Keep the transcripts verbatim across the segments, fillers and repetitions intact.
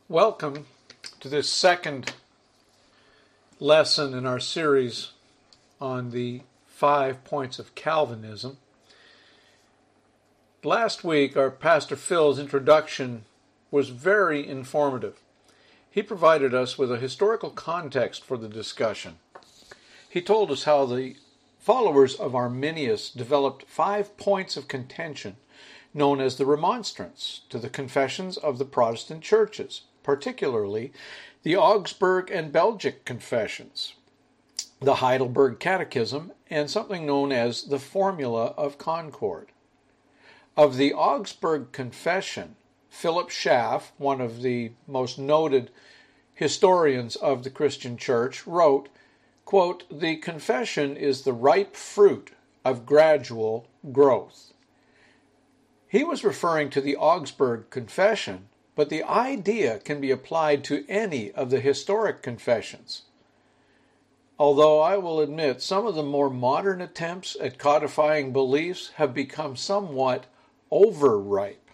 Welcome to this second lesson in our series on the five points of Calvinism. Last week, our Pastor Phil's introduction was very informative. He provided us with a historical context for the discussion. He told us how the followers of Arminius developed five points of contention known as the Remonstrants to the confessions of the Protestant churches, particularly the Augsburg and Belgic confessions, the Heidelberg Catechism, and something known as the Formula of Concord. Of the Augsburg Confession, Philip Schaff, one of the most noted historians of the Christian Church, wrote, quote, "The confession is the ripe fruit of gradual growth." He was referring to the Augsburg Confession, but the idea can be applied to any of the historic confessions. Although I will admit some of the more modern attempts at codifying beliefs have become somewhat overripe.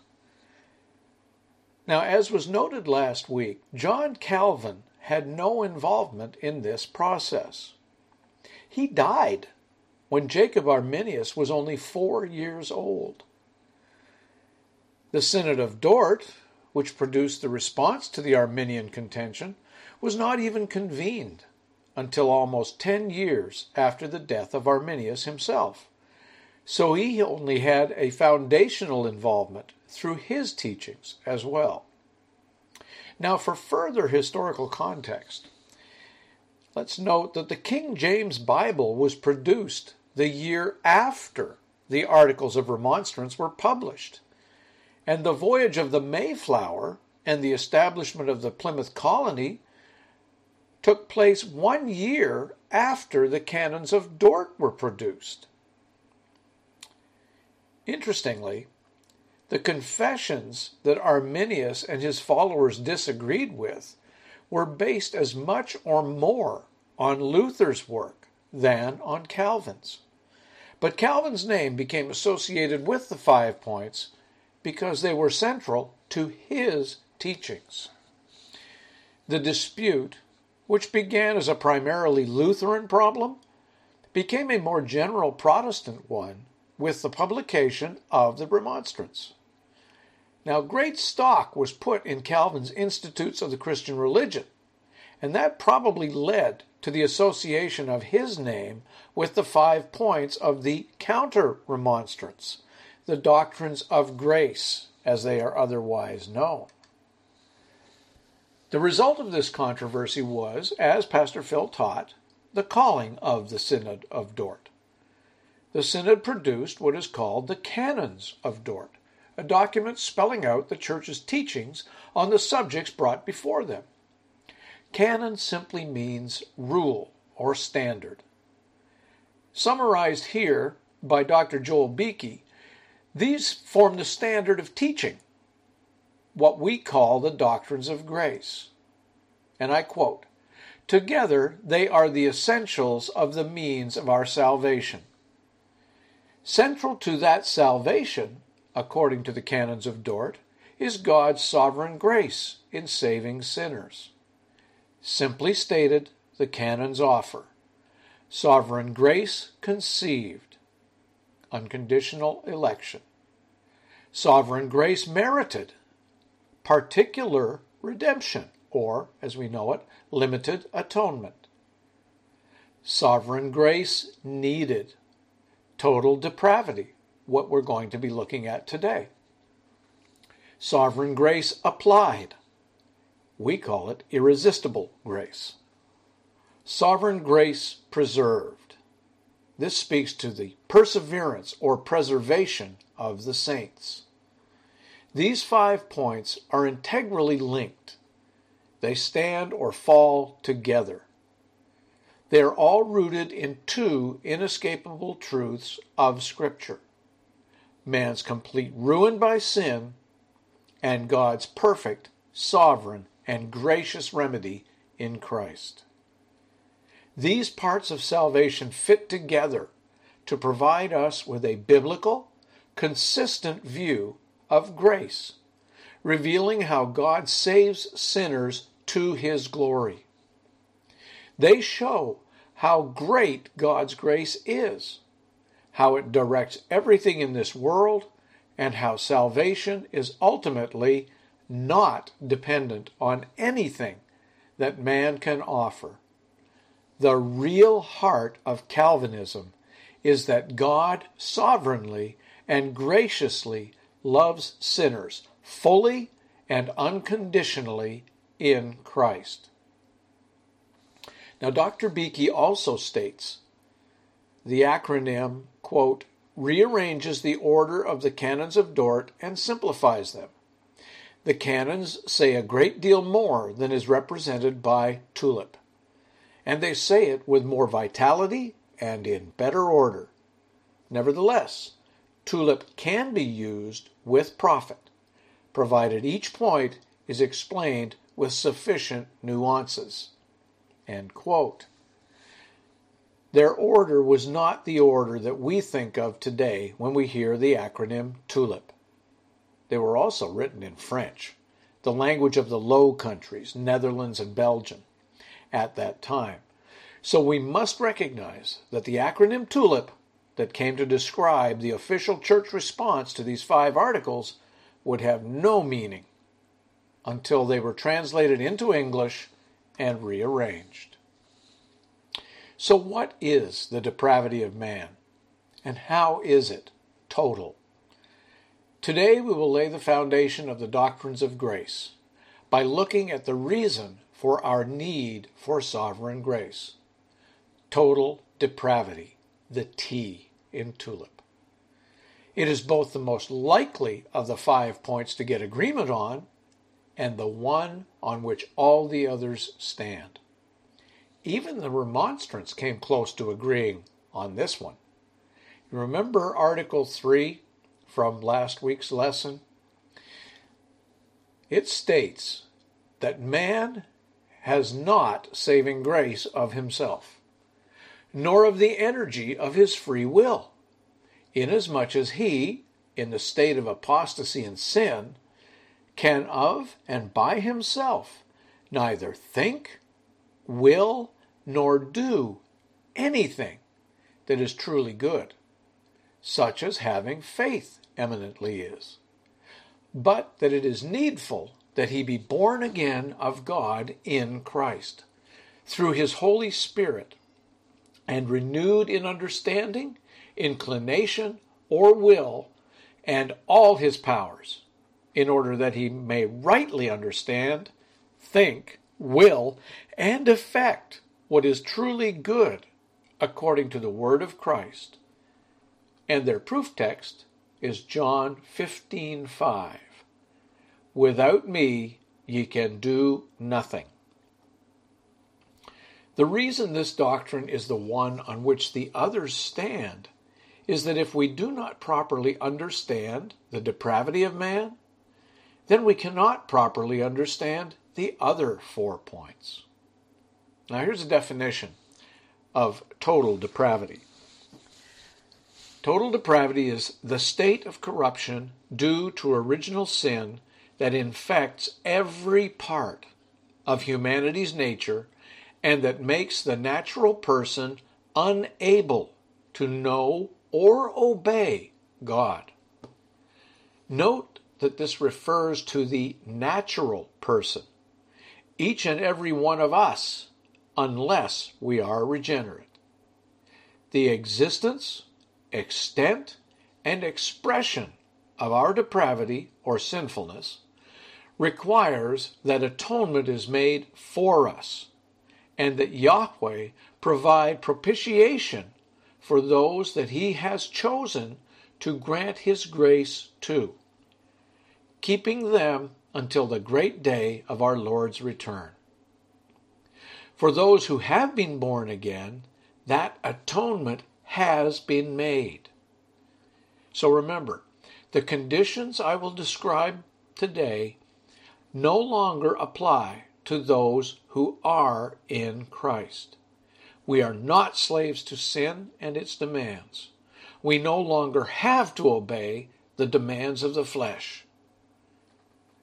Now, as was noted last week, John Calvin had no involvement in this process. He died when Jacob Arminius was only four years old. The Synod of Dort, which produced the response to the Arminian contention, was not even convened until almost ten years after the death of Arminius himself. So he only had a foundational involvement through his teachings as well. Now, for further historical context, let's note that the King James Bible was produced the year after the Articles of Remonstrance were published, and the voyage of the Mayflower and the establishment of the Plymouth Colony took place one year after the Canons of Dort were produced. Interestingly, the confessions that Arminius and his followers disagreed with were based as much or more on Luther's work than on Calvin's. But Calvin's name became associated with the five points because they were central to his teachings. The dispute, which began as a primarily Lutheran problem, became a more general Protestant one with the publication of the Remonstrance. Now, great stock was put in Calvin's Institutes of the Christian Religion, and that probably led to the association of his name with the five points of the Counter-Remonstrance, the doctrines of grace, as they are otherwise known. The result of this controversy was, as Pastor Phil taught, the calling of the Synod of Dort. The Synod produced what is called the Canons of Dort, a document spelling out the Church's teachings on the subjects brought before them. Canon simply means rule or standard. Summarized here by Doctor Joel Beeke, these form the standard of teaching, what we call the doctrines of grace. And I quote, "Together they are the essentials of the means of our salvation. Central to that salvation, according to the Canons of Dort, is God's sovereign grace in saving sinners. Simply stated, the canons offer sovereign grace conceived, unconditional election; sovereign grace merited, particular redemption, or, as we know it, limited atonement; sovereign grace needed, total depravity, what we're going to be looking at today; sovereign grace applied, we call it irresistible grace; sovereign grace preserved. This speaks to the perseverance or preservation of the saints. These five points are integrally linked. They stand or fall together. They are all rooted in two inescapable truths of Scripture: man's complete ruin by sin and God's perfect, sovereign, and gracious remedy in Christ. These parts of salvation fit together to provide us with a biblical, consistent view of grace, revealing how God saves sinners to his glory. They show how great God's grace is, how it directs everything in this world, and how salvation is ultimately not dependent on anything that man can offer. The real heart of Calvinism is that God sovereignly and graciously loves sinners fully and unconditionally in Christ. Now, Doctor Beeke also states the acronym, quote, rearranges the order of the canons of Dort and simplifies them. The canons say a great deal more than is represented by TULIP, and they say it with more vitality and in better order. Nevertheless, TULIP can be used with profit, provided each point is explained with sufficient nuances. End quote. Their order was not the order that we think of today when we hear the acronym TULIP. They were also written in French, the language of the Low Countries, Netherlands and Belgium, at that time. So we must recognize that the acronym TULIP that came to describe the official church response to these five articles would have no meaning until they were translated into English and rearranged. So what is the depravity of man, and how is it total? Today we will lay the foundation of the doctrines of grace by looking at the reason for our need for sovereign grace. Total depravity, the T in TULIP. It is both the most likely of the five points to get agreement on and the one on which all the others stand. Even the remonstrants came close to agreeing on this one. You remember Article three from last week's lesson? It states that man has not saving grace of himself, nor of the energy of his free will, inasmuch as he, in the state of apostasy and sin, can of and by himself neither think, will, nor do anything that is truly good, such as having faith eminently is, but that it is needful that he be born again of God in Christ, through his Holy Spirit, and renewed in understanding, inclination, or will, and all his powers, in order that he may rightly understand, think, will, and effect what is truly good according to the word of Christ. And their proof text is John fifteen five. Without me ye can do nothing. The reason this doctrine is the one on which the others stand is that if we do not properly understand the depravity of man, then we cannot properly understand the other four points. Now here's a definition of total depravity. Total depravity is the state of corruption due to original sin that infects every part of humanity's nature and that makes the natural person unable to know or obey God. Note that this refers to the natural person, each and every one of us, unless we are regenerate. The existence, extent, and expression of our depravity or sinfulness requires that atonement is made for us, and that Yahweh provide propitiation for those that he has chosen to grant his grace to, keeping them until the great day of our Lord's return. For those who have been born again, that atonement has been made. So remember, the conditions I will describe today no longer apply to those who are in Christ. We are not slaves to sin and its demands. We no longer have to obey the demands of the flesh.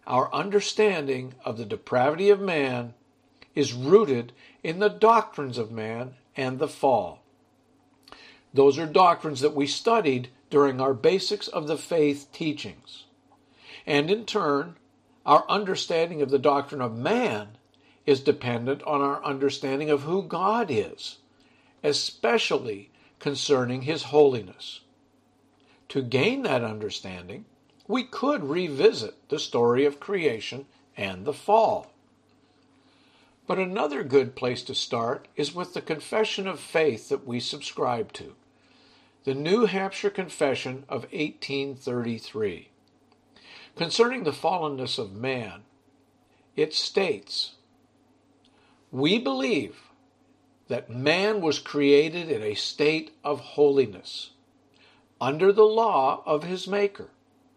our understanding of the depravity of man is rooted in the doctrines of man and the fall. Those are doctrines that we studied during our Basics of the Faith teachings. And in turn, our understanding of the doctrine of man is dependent on our understanding of who God is, especially concerning his holiness. To gain that understanding, we could revisit the story of creation and the fall. But another good place to start is with the confession of faith that we subscribe to, the New Hampshire Confession of eighteen thirty-three. Concerning the fallenness of man, it states, "We believe that man was created in a state of holiness, under the law of his Maker,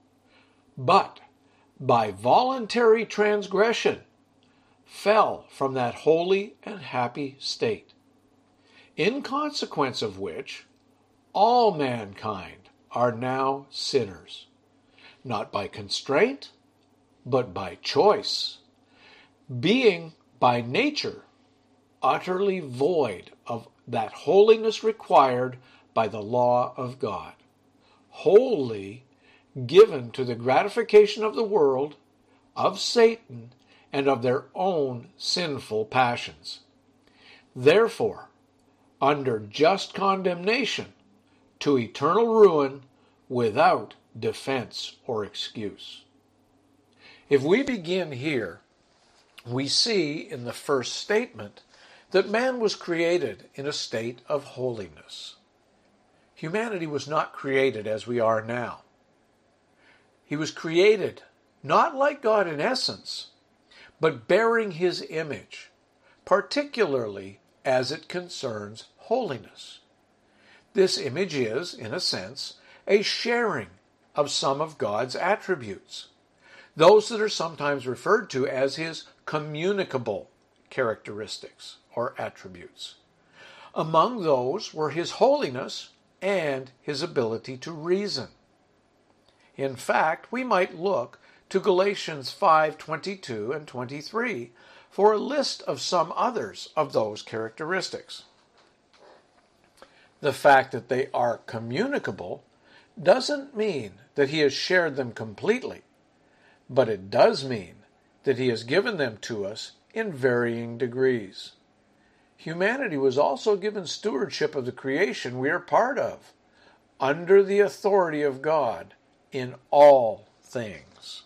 but by voluntary transgression fell from that holy and happy state, in consequence of which all mankind are now sinners, not by constraint, but by choice, being by nature utterly void of that holiness required by the law of God, wholly given to the gratification of the world, of Satan, and of their own sinful passions. Therefore, under just condemnation to eternal ruin without defense or excuse." If we begin here, we see in the first statement that man was created in a state of holiness. Humanity was not created as we are now. He was created not like God in essence, but bearing his image, particularly as it concerns holiness. This image is, in a sense, a sharing of some of God's attributes, those that are sometimes referred to as his communicable characteristics or attributes. Among those were his holiness and his ability to reason. In fact, we might look to Galatians five twenty-two and twenty-three for a list of some others of those characteristics. The fact that they are communicable doesn't mean that he has shared them completely, but it does mean that he has given them to us in varying degrees. Humanity was also given stewardship of the creation we are part of, under the authority of God in all things.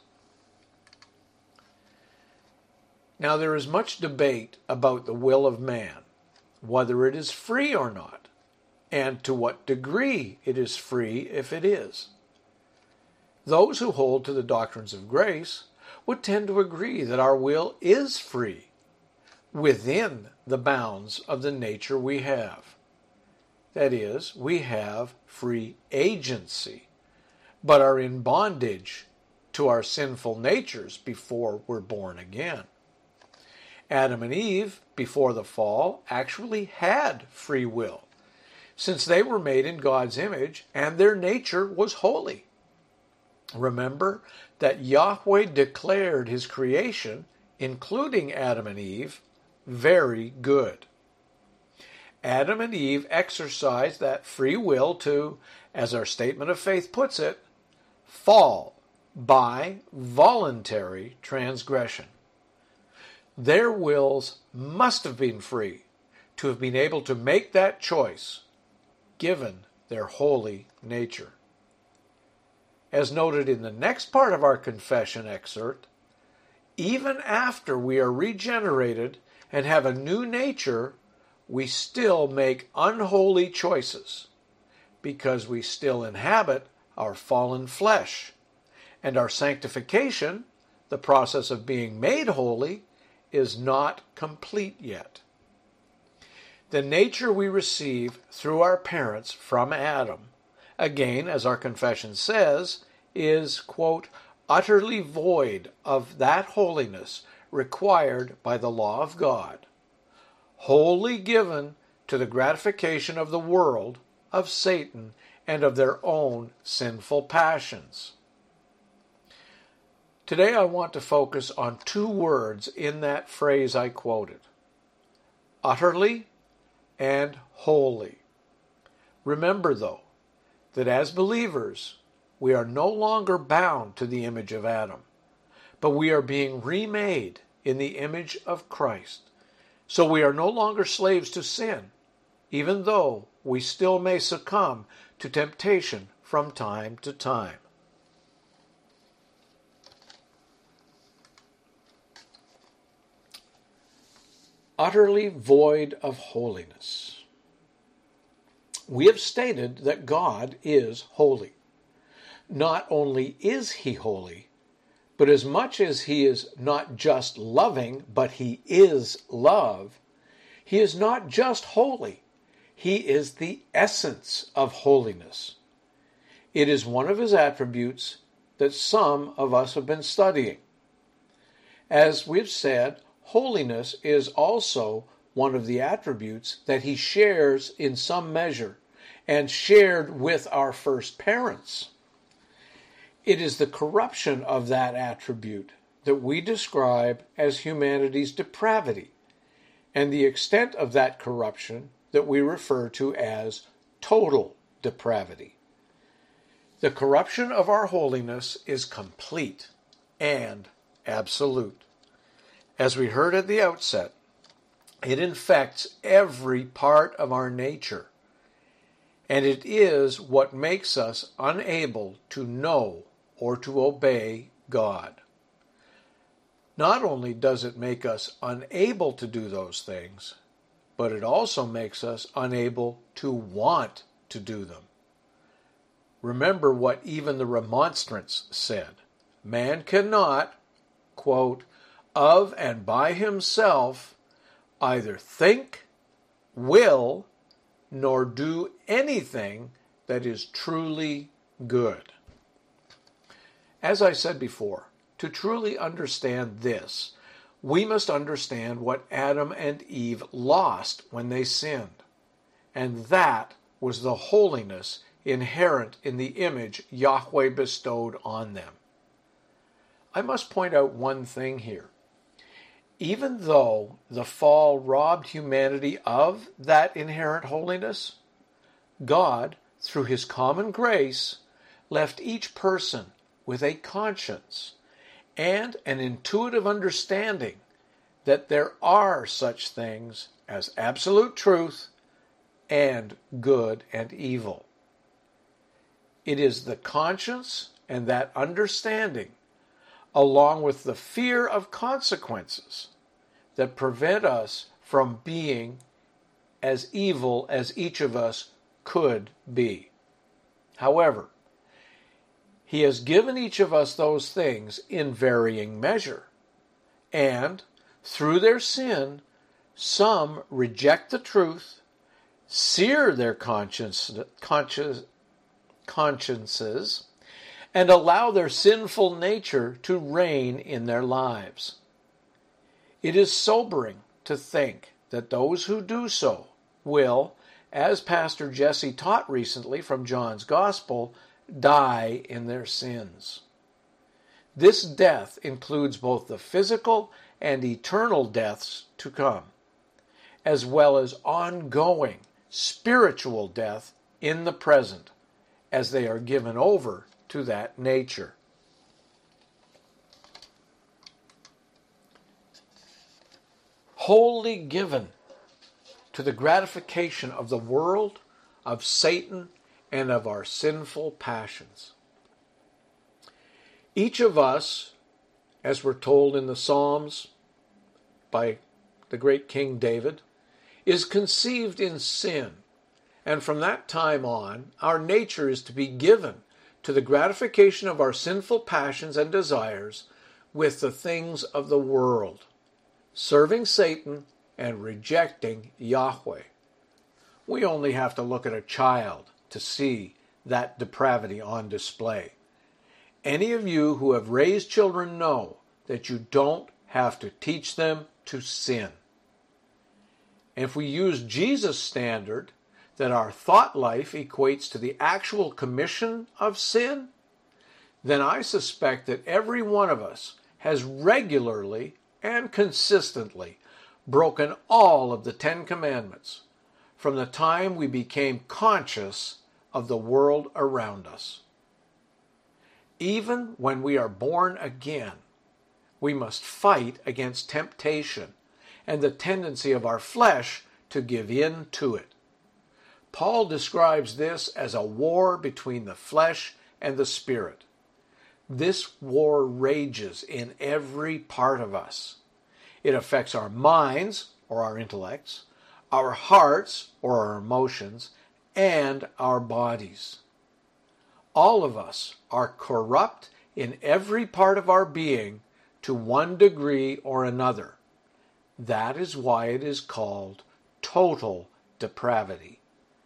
Now, there is much debate about the will of man, whether it is free or not, and to what degree it is free if it is. Those who hold to the doctrines of grace would tend to agree that our will is free within the bounds of the nature we have. That is, we have free agency, but are in bondage to our sinful natures before we're born again. Adam and Eve, before the fall, actually had free will, since they were made in God's image and their nature was holy. Remember that Yahweh declared his creation, including Adam and Eve, very good. Adam and Eve exercised that free will to, as our statement of faith puts it, fall by voluntary transgression. Their wills must have been free to have been able to make that choice, given their holy nature. As noted in the next part of our confession excerpt, even after we are regenerated and have a new nature, we still make unholy choices because we still inhabit our fallen flesh, and our sanctification, the process of being made holy, is not complete yet. The nature we receive through our parents from Adam, again, as our confession says, is, quote, utterly void of that holiness required by the law of God, wholly given to the gratification of the world, of Satan, and of their own sinful passions. Today I want to focus on two words in that phrase I quoted: utterly and wholly. Remember, though, that as believers, we are no longer bound to the image of Adam, but we are being remade in the image of Christ. So we are no longer slaves to sin, even though we still may succumb to temptation from time to time. Utterly void of holiness. We have stated that God is holy. Not only is he holy, but as much as he is not just loving, but he is love, he is not just holy, he is the essence of holiness. It is one of his attributes that some of us have been studying. As we've said, holiness is also one of the attributes that he shares in some measure and shared with our first parents. It is the corruption of that attribute that we describe as humanity's depravity, and the extent of that corruption that we refer to as total depravity. The corruption of our holiness is complete and absolute. As we heard at the outset, it infects every part of our nature, and it is what makes us unable to know or to obey God. Not only does it make us unable to do those things, but it also makes us unable to want to do them. Remember what even the Remonstrants said. Man cannot, quote, of and by himself either think, will, nor do anything that is truly good. As I said before, to truly understand this, we must understand what Adam and Eve lost when they sinned, and that was the holiness inherent in the image Yahweh bestowed on them. I must point out one thing here. Even though the fall robbed humanity of that inherent holiness, God, through his common grace, left each person with a conscience and an intuitive understanding that there are such things as absolute truth and good and evil. It is the conscience and that understanding, along with the fear of consequences, that prevent us from being as evil as each of us could be. However, he has given each of us those things in varying measure, and through their sin, some reject the truth, sear their conscience, conscience, consciences, and allow their sinful nature to reign in their lives. It is sobering to think that those who do so will, as Pastor Jesse taught recently from John's Gospel, die in their sins. This death includes both the physical and eternal deaths to come, as well as ongoing spiritual death in the present, as they are given over to that nature. Wholly given to the gratification of the world, of Satan, and of our sinful passions. Each of us, as we're told in the Psalms by the great King David, is conceived in sin, and from that time on, our nature is to be given to the gratification of our sinful passions and desires with the things of the world, serving Satan and rejecting Yahweh. We only have to look at a child to see that depravity on display. Any of you who have raised children know that you don't have to teach them to sin. If we use Jesus' standard, that our thought life equates to the actual commission of sin, then I suspect that every one of us has regularly and consistently broken all of the Ten Commandments from the time we became conscious of the world around us. Even when we are born again, we must fight against temptation and the tendency of our flesh to give in to it. Paul describes this as a war between the flesh and the spirit. This war rages in every part of us. It affects our minds, or our intellects, our hearts, or our emotions, and our bodies. All of us are corrupt in every part of our being to one degree or another. That is why it is called total depravity.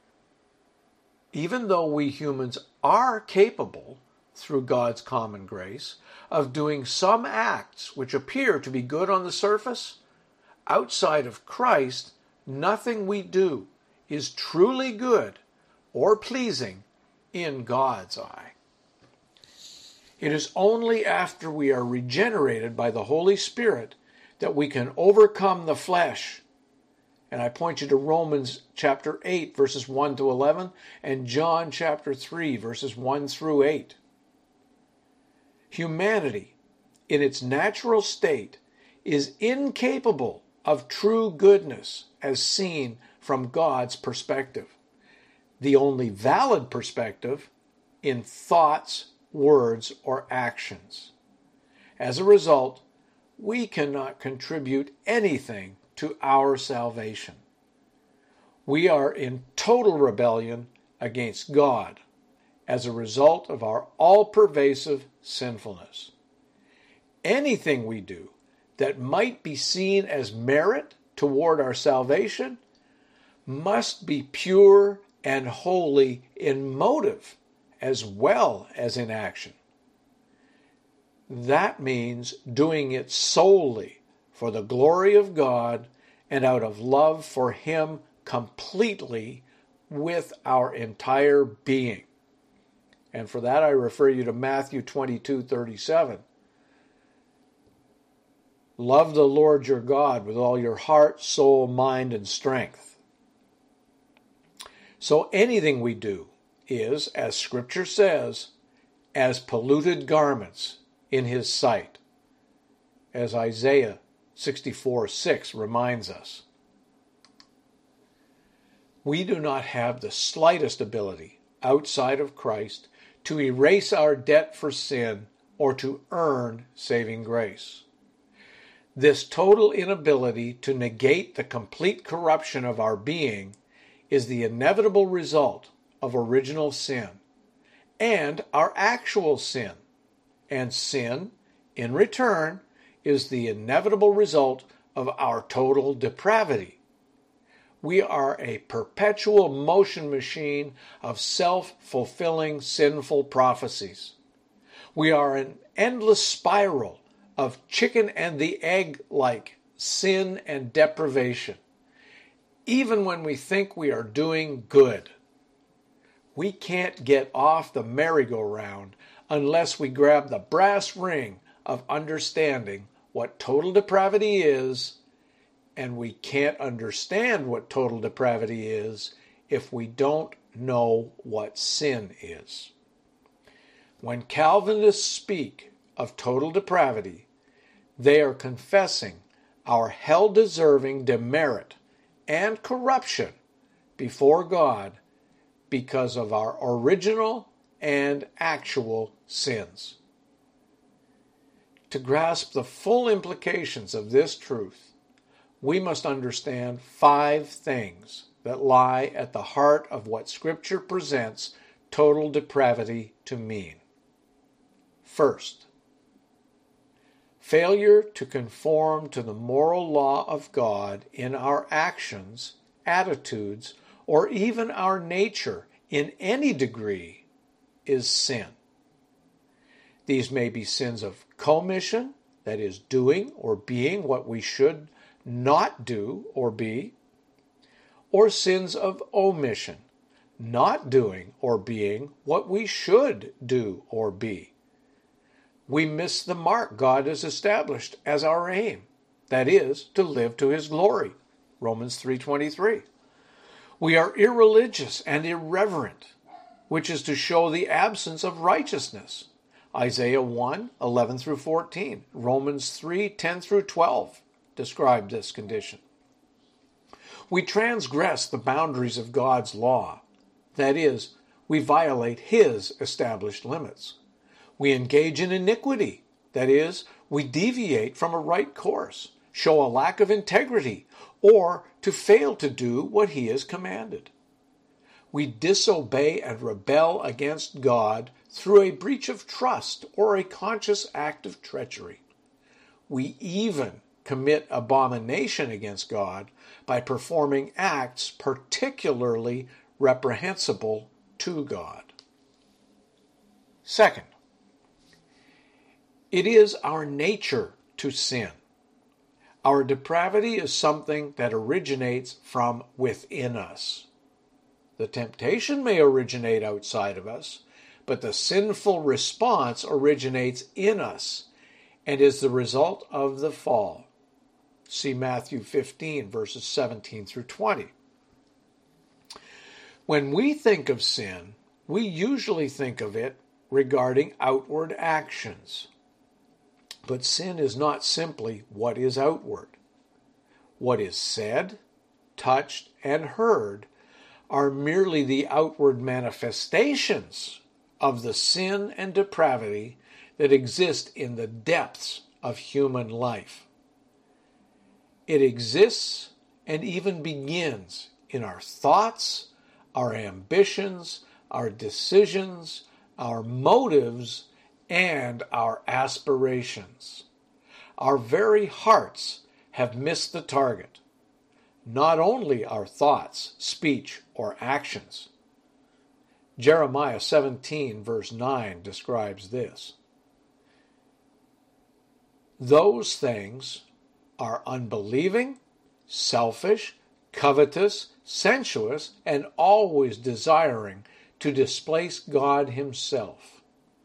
Even though we humans are capable, through God's common grace, of doing some acts which appear to be good on the surface, outside of Christ, nothing we do is truly good or pleasing in God's eye. It is only after we are regenerated by the Holy Spirit that we can overcome the flesh. And I point you to Romans chapter eight, verses one to eleven, and John chapter three, verses one through eight. Humanity, in its natural state, is incapable of true goodness as seen from God's perspective. The only valid perspective in thoughts, words, or actions. As a result, we cannot contribute anything to our salvation. We are in total rebellion against God as a result of our all-pervasive sinfulness. Anything we do that might be seen as merit toward our salvation must be pure and holy in motive as well as in action. That means doing it solely for the glory of God and out of love for Him completely with our entire being. And for that I refer you to Matthew twenty-two thirty-seven. Love the Lord your God with all your heart, soul, mind, and strength. So anything we do is, as Scripture says, as polluted garments in His sight, as Isaiah sixty-four six reminds us. We do not have the slightest ability outside of Christ to erase our debt for sin or to earn saving grace. This total inability to negate the complete corruption of our being is the inevitable result of original sin and our actual sin. And sin, in return, is the inevitable result of our total depravity. We are a perpetual motion machine of self-fulfilling sinful prophecies. We are an endless spiral of chicken and the egg-like sin and deprivation, even when we think we are doing good. We can't get off the merry-go-round unless we grab the brass ring of understanding what total depravity is, and we can't understand what total depravity is if we don't know what sin is. When Calvinists speak of total depravity, they are confessing our hell-deserving demerit and corruption before God because of our original and actual sins. To grasp the full implications of this truth, we must understand five things that lie at the heart of what Scripture presents total depravity to mean. First, failure to conform to the moral law of God in our actions, attitudes, or even our nature in any degree is sin. These may be sins of commission, that is, doing or being what we should not do or be, or sins of omission, not doing or being what we should do or be. we miss the mark God has established as our aim, that is, to live to his glory, Romans three twenty-three. We are irreligious and irreverent, which is to show the absence of righteousness, Isaiah one eleven through fourteen, Romans three ten through twelve describe this condition. We transgress the boundaries of God's law, that is, we violate his established limits. We engage in iniquity, that is, we deviate from a right course, show a lack of integrity, or to fail to do what he has commanded. We disobey and rebel against God through a breach of trust or a conscious act of treachery. We even commit abomination against God by performing acts particularly reprehensible to God. Second, it is our nature to sin. Our depravity is something that originates from within us. The temptation may originate outside of us, but the sinful response originates in us and is the result of the fall. See Matthew fifteen, verses seventeen through twenty. When we think of sin, we usually think of it regarding outward actions. But sin is not simply what is outward. What is said, touched, and heard are merely the outward manifestations of the sin and depravity that exist in the depths of human life. It exists and even begins in our thoughts, our ambitions, our decisions, our motives, and our aspirations. Our very hearts have missed the target, not only our thoughts, speech, or actions. Jeremiah seventeen, verse nine describes this. Those things are unbelieving, selfish, covetous, sensuous, and always desiring to displace God himself.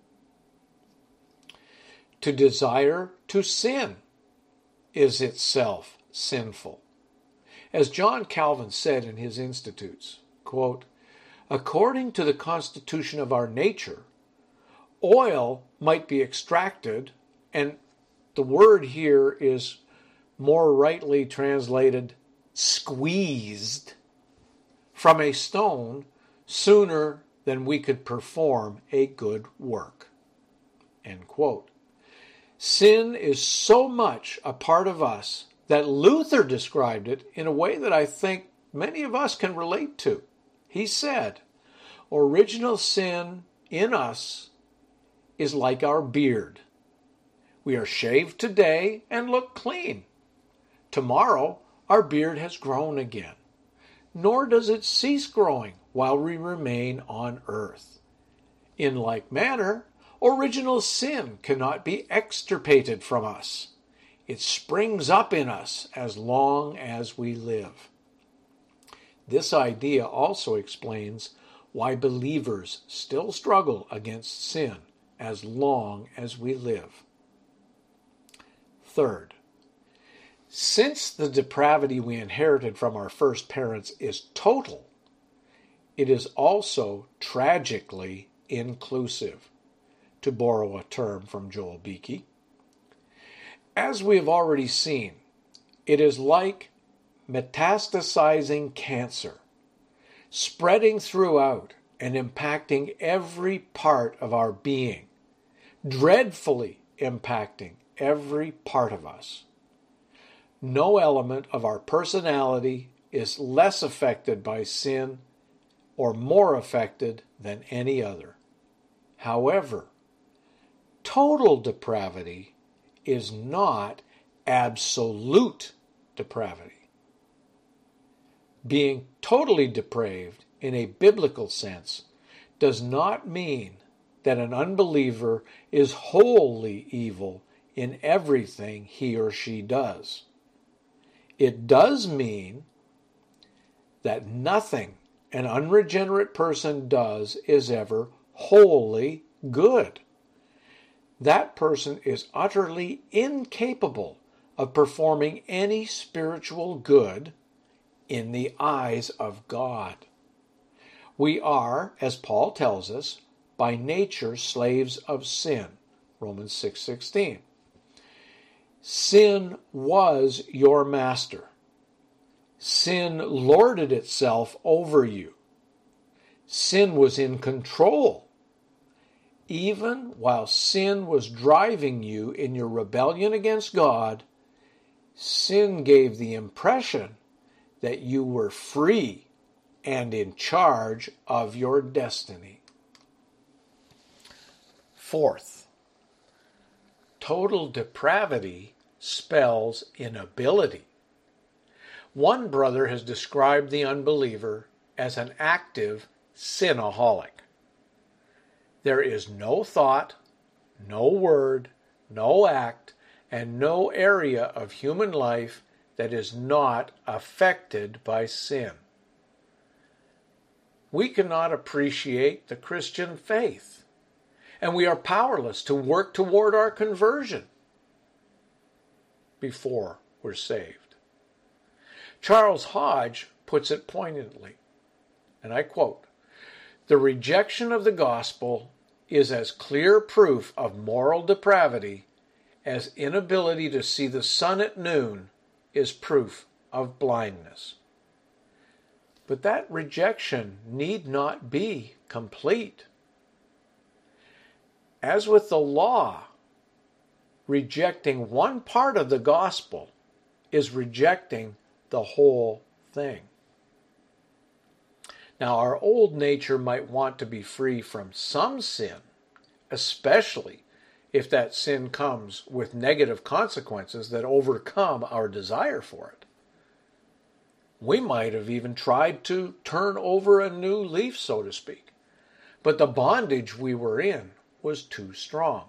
To desire to sin is itself sinful. As John Calvin said in his Institutes, quote, according to the constitution of our nature, oil might be extracted, and the word here is more rightly translated squeezed, from a stone sooner than we could perform a good work. End quote. Sin is so much a part of us that Luther described it in a way that I think many of us can relate to. He said, original sin in us is like our beard. We are shaved today and look clean. Tomorrow, our beard has grown again, nor does it cease growing while we remain on earth. In like manner, original sin cannot be extirpated from us. It springs up in us as long as we live. This idea also explains why believers still struggle against sin as long as we live. Third, since the depravity we inherited from our first parents is total, it is also tragically inclusive, to borrow a term from Joel Beeke. As we have already seen, it is like metastasizing cancer, spreading throughout and impacting every part of our being, dreadfully impacting every part of us. No element of our personality is less affected by sin or more affected than any other. However, total depravity is not absolute depravity. Being totally depraved in a biblical sense does not mean that an unbeliever is wholly evil in everything he or she does. It does mean that nothing an unregenerate person does is ever wholly good. that person is utterly incapable of performing any spiritual good in the eyes of God. We are, as Paul tells us, by nature slaves of sin. Romans six sixteen. Sin was your master. Sin lorded itself over you. Sin was in control. Even while sin was driving you in your rebellion against God, sin gave the impression that you were free and in charge of your destiny. Fourth, total depravity spells inability. One brother has described the unbeliever as an active sinaholic. There is no thought, no word, no act, and no area of human life that is not affected by sin. We cannot appreciate the Christian faith, and we are powerless to work toward our conversion before we're saved. Charles Hodge puts it poignantly, and I quote, "The rejection of the gospel is as clear proof of moral depravity as inability to see the sun at noon is proof of blindness." But that rejection need not be complete. As with the law, rejecting one part of the gospel is rejecting the whole thing. Now, our old nature might want to be free from some sin, especially if that sin comes with negative consequences that overcome our desire for it. We might have even tried to turn over a new leaf, so to speak, but the bondage we were in was too strong.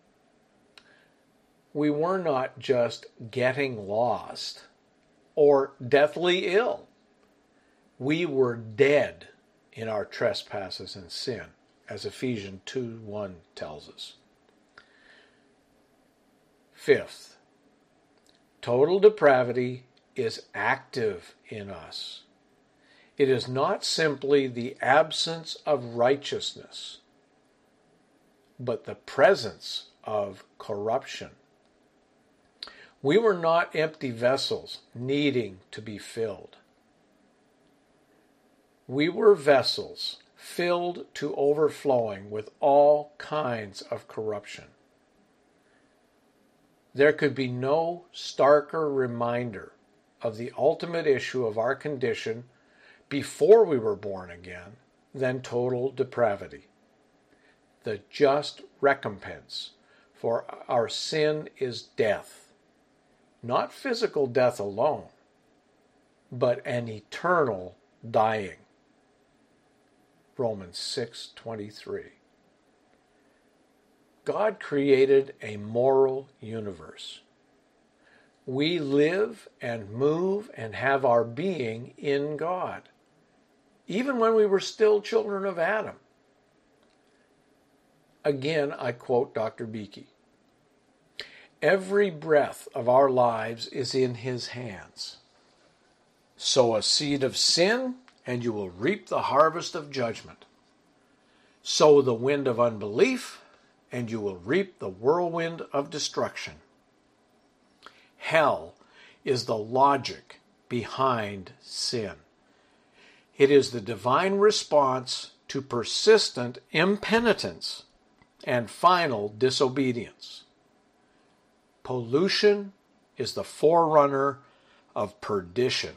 We were not just getting lost or deathly ill. We were dead in our trespasses and sin, as Ephesians two one tells us. Fifth, total depravity is active in us. It is not simply the absence of righteousness, but the presence of corruption. We were not empty vessels needing to be filled. We were vessels filled to overflowing with all kinds of corruption. There could be no starker reminder of the ultimate issue of our condition before we were born again than total depravity. The just recompense for our sin is death, not physical death alone, but an eternal dying. Romans six twenty-three. God created a moral universe. We live and move and have our being in God, even when we were still children of Adam. Again, I quote Doctor Beeke. Every breath of our lives is in His hands. Sow a seed of sin, and you will reap the harvest of judgment. Sow the wind of unbelief, and you will reap the whirlwind of destruction. Hell is the logic behind sin. It is the divine response to persistent impenitence and final disobedience. Pollution is the forerunner of perdition.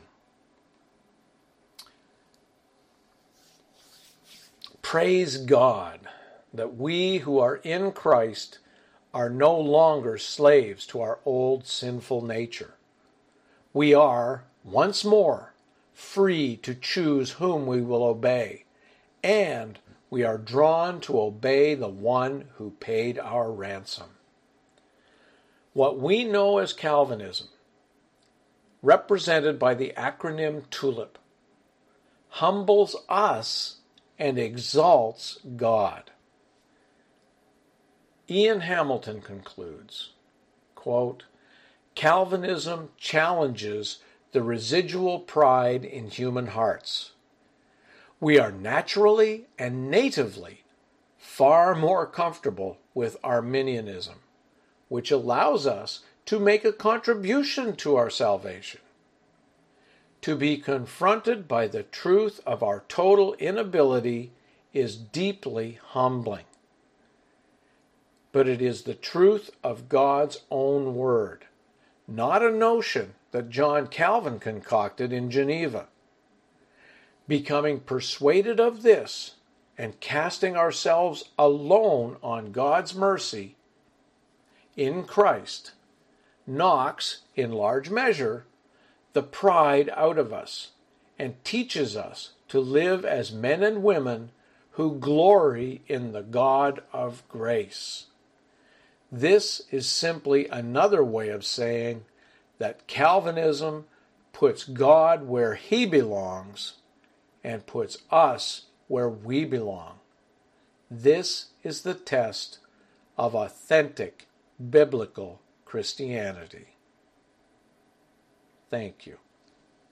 Praise God that we who are in Christ are no longer slaves to our old sinful nature. We are, once more, free to choose whom we will obey, and we are drawn to obey the one who paid our ransom. What we know as Calvinism, represented by the acronym TULIP, humbles us and exalts God. Ian Hamilton concludes, quote, Calvinism challenges the residual pride in human hearts. We are naturally and natively far more comfortable with Arminianism, which allows us to make a contribution to our salvation. To be confronted by the truth of our total inability is deeply humbling. But it is the truth of God's own word, not a notion that John Calvin concocted in Geneva. Becoming persuaded of this and casting ourselves alone on God's mercy in Christ knocks, in large measure, the pride out of us and teaches us to live as men and women who glory in the God of grace. This is simply another way of saying that Calvinism puts God where he belongs and puts us where we belong. This is the test of authentic biblical Christianity. Thank you.